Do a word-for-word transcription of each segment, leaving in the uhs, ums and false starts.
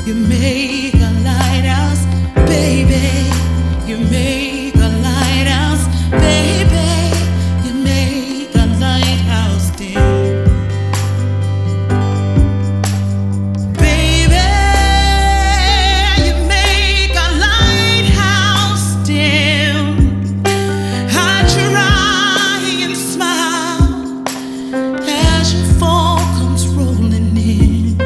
You make a lighthouse, baby. You make a lighthouse, baby. You make a lighthouse, dear. Baby, you make a lighthouse, dear. I try and smile as your fall comes rolling in.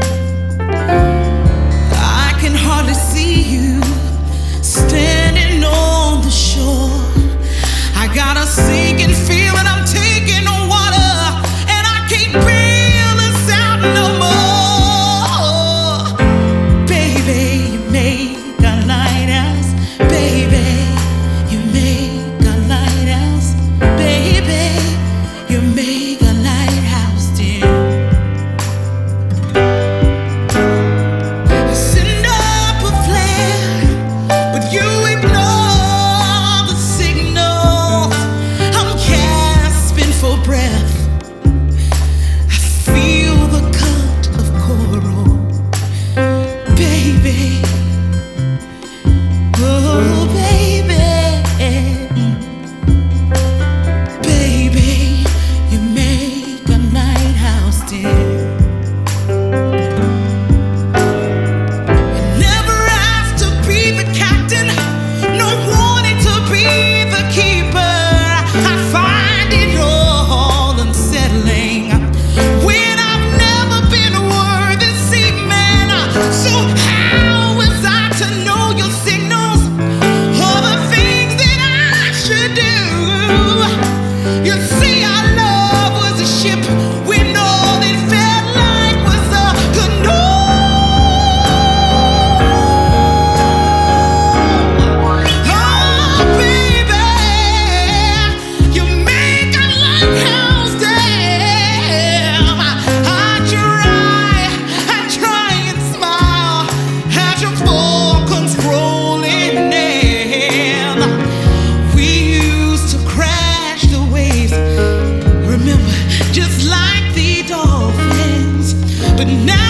I can hardly see you standing on the shore. I got a sinking feeling I'm taking on water, and I can't bail us out no more. Baby, you make a lighthouse, baby. You make a lighthouse, baby. You make a lighthouse, dear. Send up a flare, but you ignore the signals. I'm gasping for breath. I feel the cut of coral, baby. Oh, baby. Baby, you make a lighthouse, dear. Never asked to be the captain, no wanting to be the keeper. I find it all unsettling when I've never been a worthy seaman. So how was I to know your signals or the things that I should do? You see, our love was a ship when all it felt like was a canoe. Oh, baby, you make a lighthouse, damn. I try, I try and smile as your fall comes rolling in. We used to crash the waves, remember, just like the dolphins, but now